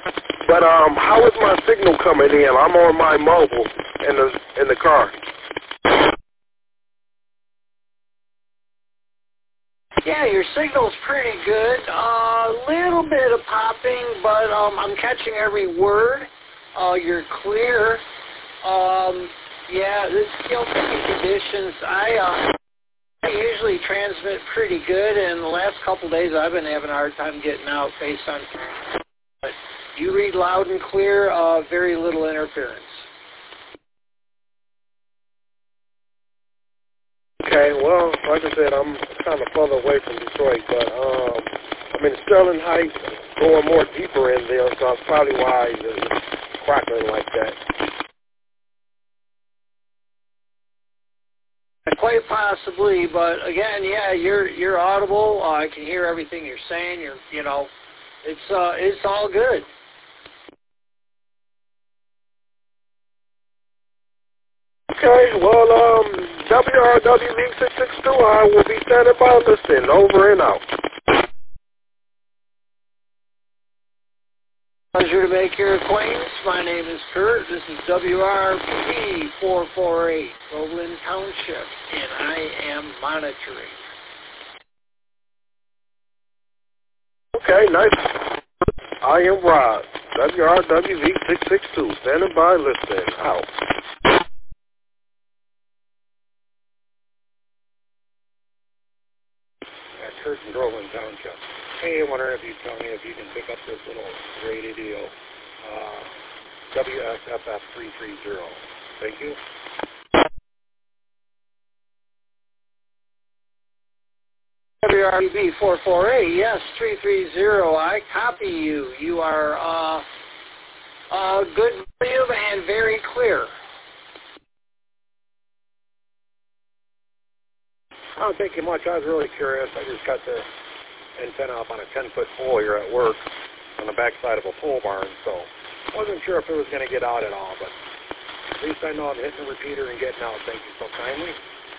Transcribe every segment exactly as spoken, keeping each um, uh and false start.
But um, how is my signal coming in? I'm on my mobile in the in the car. Yeah, your signal's pretty good. A uh, little bit of popping, but um, I'm catching every word. Uh, you're clear. Um, yeah, this, you know, picking conditions. I uh, I usually transmit pretty good, and the last couple days I've been having a hard time getting out based on. But you read loud and clear. Uh, very little interference. Okay, well, like I said, I'm kind of further away from Detroit, but um, I'm in Sterling Heights, going more deeper in there, so that's probably why it's crackling like that. Quite possibly, but again, yeah, you're you're audible. Uh, I can hear everything you're saying. You're, you know, it's uh, it's all good. Okay, well, um, W R W V six six two, I will be standing by listening. Over and out. Pleasure to make your acquaintance. My name is Kurt. This is W R P four four eight, Groveland Township, and I am monitoring. Okay, nice. I am Rod. W R W V six six two, standing by listening. Out. That's Kurt in Groveland Township. Hey, I wonder if you tell me if you can pick up this little radio, uh, W S F F three three zero. Thank you. W R B four four eight, yes, three three zero. I copy you. You are uh, uh, good volume and very clear. I don't think you much. I was really curious. I just got the antenna up on a ten-foot pole here at work on the backside of a pole barn, so I wasn't sure if it was going to get out at all, but at least I know I'm hitting the repeater and getting out. Thank you so kindly.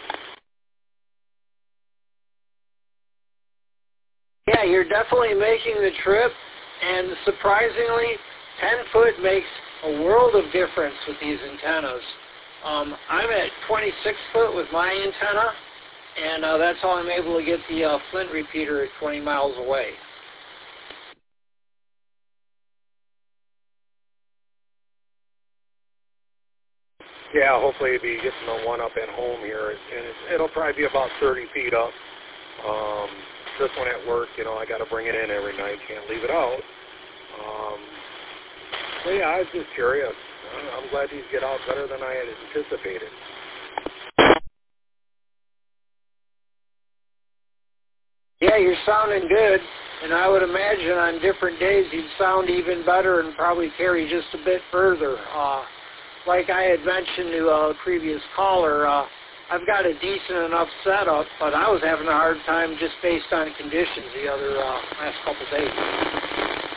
Yeah, you're definitely making the trip, and surprisingly, ten foot makes a world of difference with these antennas. Um, I'm at twenty-six foot with my antenna, and uh, that's how I'm able to get the uh, Flint repeater at twenty miles away. Yeah, hopefully you'll be getting the one up at home here, and it's, it'll probably be about thirty feet up. Um, this one at work, you know, I got to bring it in every night, can't leave it out. Um, so yeah, I was just curious. I'm glad these get out better than I had anticipated. Yeah, you're sounding good, and I would imagine on different days you'd sound even better and probably carry just a bit further. Uh, like I had mentioned to a previous caller, uh, I've got a decent enough setup, but I was having a hard time just based on conditions the other uh, last couple days.